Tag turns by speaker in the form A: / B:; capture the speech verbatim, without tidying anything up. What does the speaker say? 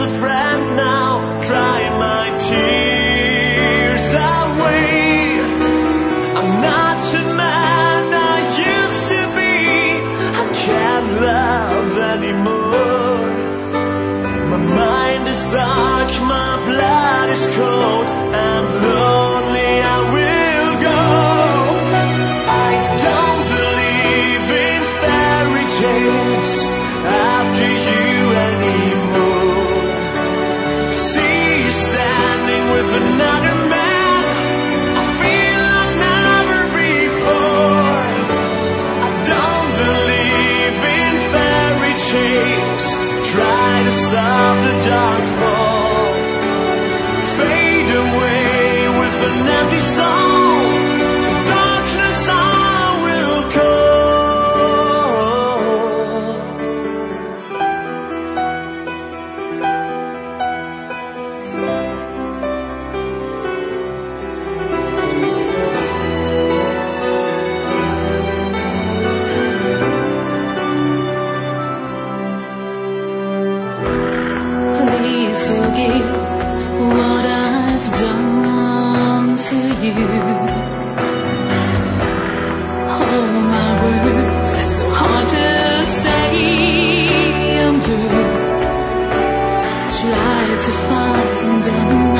A: a friend now, dry my tears away. I'm not the man I used to be. I can't love anymore. My mind is dark, my blood is cold, and lonely I will go. I don't believe in fairy tales after you anymore. See you standing with another man, I feel like never before. I don't believe in fairy tales, try to stop the dark fall. Fade away with an empty soul, the darkness I will call.
B: Please forgive what I've done to you. Oh, my words, so hard to say. I'm blue. Try to find an